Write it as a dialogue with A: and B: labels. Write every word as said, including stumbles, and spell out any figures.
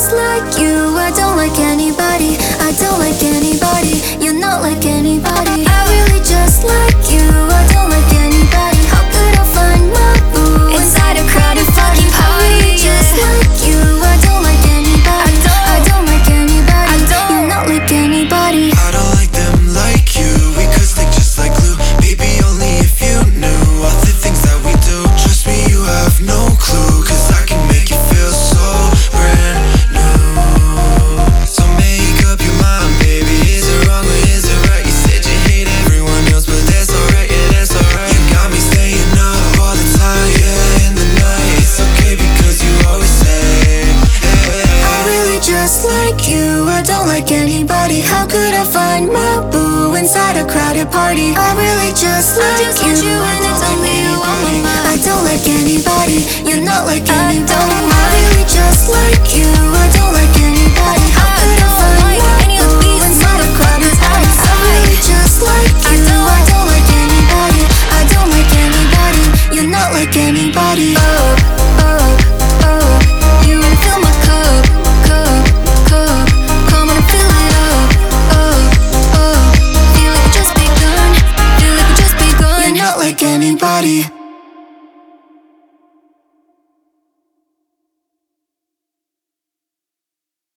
A: just like you. I don't like anybody. I don't like anybody. You're not like anybody. I really just like you. I don't like anybody. How could I find my boo inside a crowded fucking party? I really just like you. I don't like anybody. I don't like anybody. You're not like anybody.
B: I don't like them like you. We could stick just like glue. Baby, only if you knew all the things that we do. Trust me, you have no clue, cause I can make you feel so brand new. So make up your mind, baby. Is it wrong or is it right? You said you hate everyone else, but that's alright, yeah, that's alright. You got me staying up all the time, yeah, in the night. It's okay because you always say, hey.
A: I really just like you. I don't like anybody. How could I find my boo inside a crowded party? I really just like you. I just want you and it's only you on my mind. I don't like anybody. You're not like anybody. I really just like you. I don't like anybody. How could I find my boo inside a crowded party? I really just like you. I don't like anybody. I don't like anybody. You're not like anybody. Oh, oh, oh. You fill my cup, cup, cup. Come on and fill it up. Oh, oh. Feel like we just begun. Feel like we just begun. You're not like anybody.